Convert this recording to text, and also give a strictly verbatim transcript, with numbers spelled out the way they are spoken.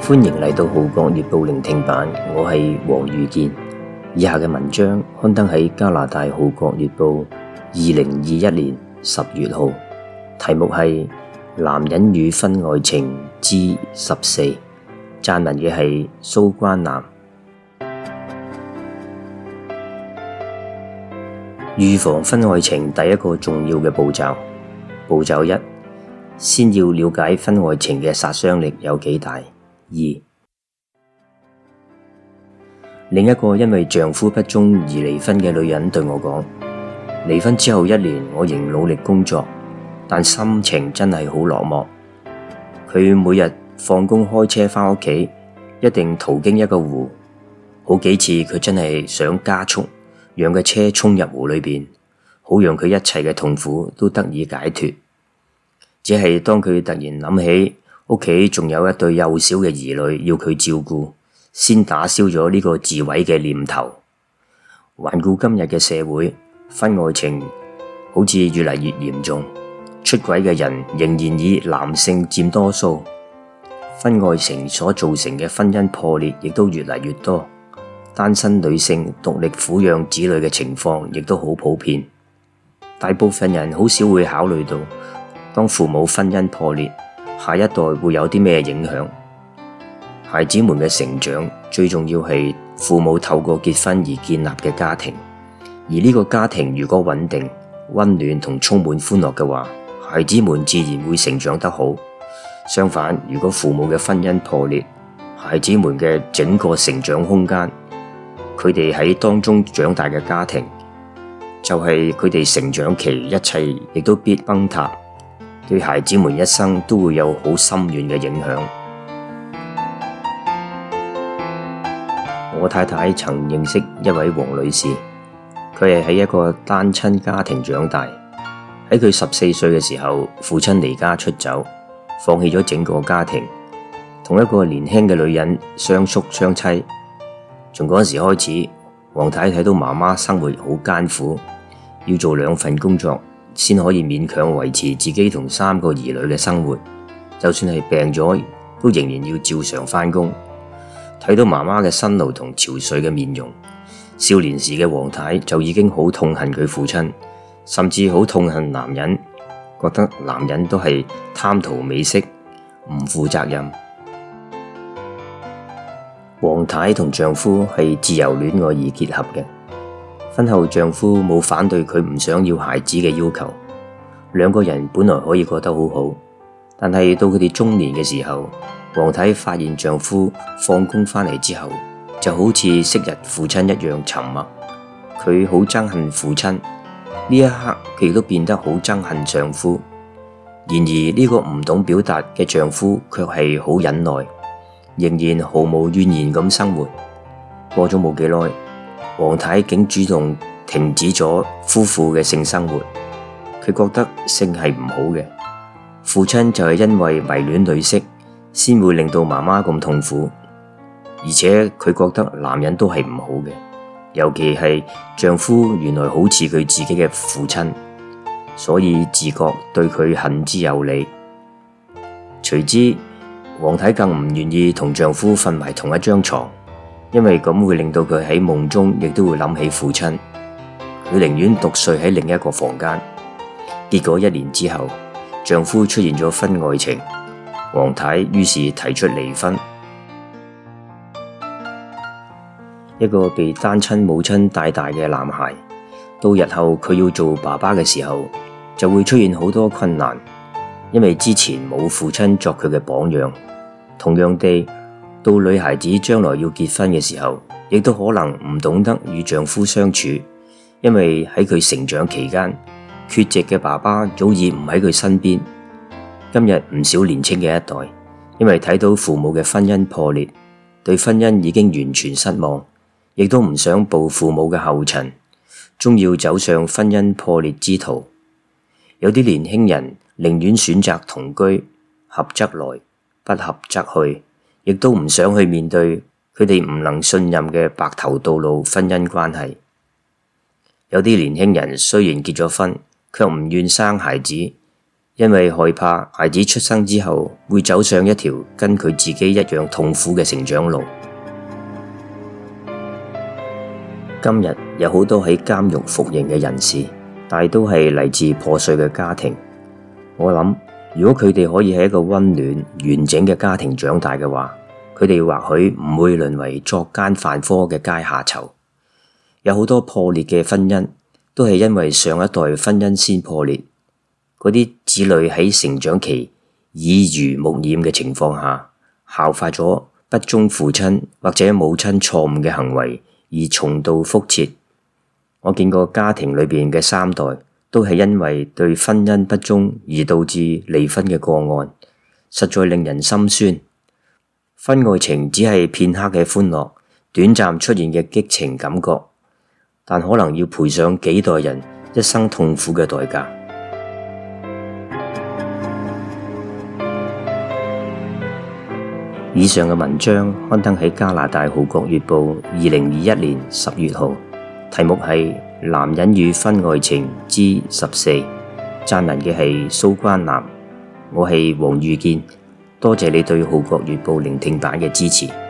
歡迎嚟到《號角月報》聆聽版，我係黃宇健。以下嘅文章刊登喺加拿大《號角月報》二零二一年十月號，題目係《男人與婚外情之十四》，撰文嘅係蘇關南。預防婚外情第一個重要嘅步驟，步驟一，先要了解婚外情嘅殺傷力有幾大。二，另一個因為丈夫不忠而離婚嘅女人對我講，離婚之後一年我仍努力工作，但心情真係好落寞。佢每日放工開車返屋企，一定途經一個湖，好幾次佢真係想加速讓個車衝入湖裏邊，好讓佢一切嘅痛苦都得以解脫。只係當佢突然諗起屋企仲有一對幼小嘅兒女要佢照顧，先打消咗呢個自毀嘅念頭。環顧今日嘅社會，婚外情好似越嚟越嚴重，出軌嘅人仍然以男性佔多數，婚外情所造成嘅婚姻破裂亦都越嚟越多，單身女性獨力撫養子女嘅情況亦都好普遍。大部分人好少會考慮到，當父母婚姻破裂，下一代會有啲咩影響？孩子們嘅成長最重要係父母透過結婚而建立嘅家庭，而呢個家庭如果穩定、溫暖同充滿歡樂嘅話，孩子們自然會成長得好。相反，如果父母嘅婚姻破裂，孩子們嘅整個成長空間，佢哋喺當中長大嘅家庭，就係佢哋成長期一切亦都必崩塌。對孩子們一生都會有好深遠嘅影響。我太太曾認識一位黃女士，佢係喺一個單親家庭長大。喺佢十四歲嘅時候，父親離家出走，放棄咗整個家庭，同一個年輕嘅女人相宿相棲。從嗰時開始，黃太睇到媽媽生活好艱苦，要做兩份工作，先可以勉強維持自己同三個兒女嘅生活，就算係病咗，都仍然要照常返工。睇到媽媽嘅辛勞同憔悴嘅面容，少年時嘅黃太就已經好痛恨佢父親，甚至好痛恨男人，覺得男人都係貪圖美色，唔負責任。黃太同丈夫係自由戀愛而結合嘅。婚後丈夫冇反對佢唔想要孩子嘅要求，兩個人本來可以過得好好，但係到佢哋中年嘅時候，黃太發現丈夫放工返嚟之後就好似昔日父親一樣沉默，佢好憎恨父親，呢一刻佢亦都變得好憎恨丈夫。然而呢個唔懂表達嘅丈夫卻係好忍耐，仍然毫無怨言咁生活。過咗冇幾耐，黃太竟主動停止咗夫婦嘅性生活，佢覺得性係唔好嘅。父親就係因為迷戀女色，先會令到媽媽咁痛苦，而且佢覺得男人都係唔好嘅，尤其係丈夫原來好似佢自己嘅父親，所以自覺對佢恨之有理。隨之，黃太更唔願意同丈夫瞓埋同一張床，因為咁會令到佢喺夢中亦都會諗起父親，佢寧願獨睡喺另一個房間。結果一年之後，丈夫出現咗婚外情，黃太於是提出離婚。一個被單親母親帶大嘅男孩，到日後佢要做爸爸嘅時候，就會出現好多困難，因為之前冇父親作佢嘅榜樣。同樣地，到女孩子將來要結婚嘅時候，亦都可能唔懂得與丈夫相處，因為喺佢成長期間，缺席嘅爸爸早已唔喺佢身邊。今日唔少年輕嘅一代，因為睇到父母嘅婚姻破裂，對婚姻已經完全失望，亦都唔想步父母嘅後塵，終要走上婚姻破裂之途。有啲年輕人寧願選擇同居，合則來，不合則去，亦都唔想去面對佢哋唔能信任嘅白頭到老婚姻關係。有啲年輕人雖然結咗婚，卻唔願生孩子， 因為害怕孩子出生之後會走上一條跟佢自己一樣痛苦嘅成長路。今日有好多喺監獄服刑嘅人士，大都係嚟自破碎嘅家庭。我諗，如果佢哋可以喺一個溫暖完整嘅家庭長大嘅話，佢哋或許唔會淪為作奸犯科嘅階下囚。有好多破裂嘅婚姻都係因為上一代婚姻先破裂。嗰啲子女喺成長期耳濡目染嘅情況下，效法咗不忠父親或者母親錯誤嘅行為而重蹈覆轍。我見過家庭裏邊嘅三代都係因為對婚姻不忠而導致離婚嘅個案，實在令人心酸。婚外情只係片刻嘅歡樂，短暫出現嘅激情感覺，但可能要賠上幾代人一生痛苦嘅代價。以上嘅文章刊登喺加拿大《號角月報》二零二一年十月號，題目係《男人與婚外情之十四》，撰文嘅係蘇關南。我係黃裕健，多謝你對《號角月報》聆聽版嘅支持。